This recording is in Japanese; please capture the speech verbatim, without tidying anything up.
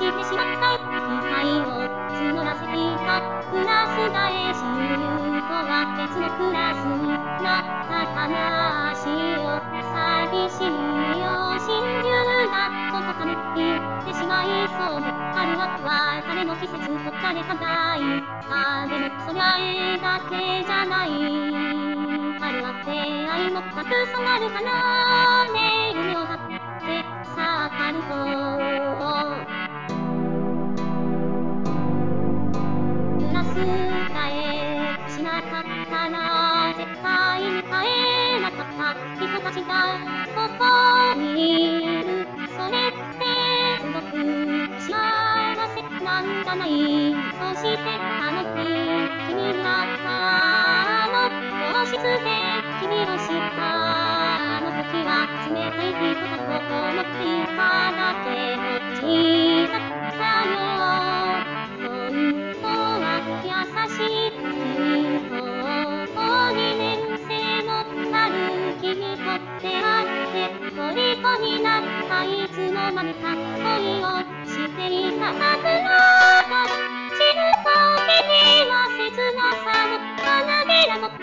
してしまった期待を募らせていたクラス替え親友とは別のクラスになった話を寂しいよ親友がどこかに行ってしまいそうで春は別れの季節と誰かが言ったでもそりゃえだけじゃない春は出会いもたくさんあるからね夢を張ってさあ春をクラス替えしなかったら絶対に会えなかった人たちがここにいるそれってすごく幸せなんじゃないそしてあの日君に会ったあの教室で君を知ったあの時は冷たい人だと思っていただけど違ったよ本当は優しくてとにねん生の春君と出会って虜になったいつの間にか恋をしていた桜が散る時には切なさも花びらも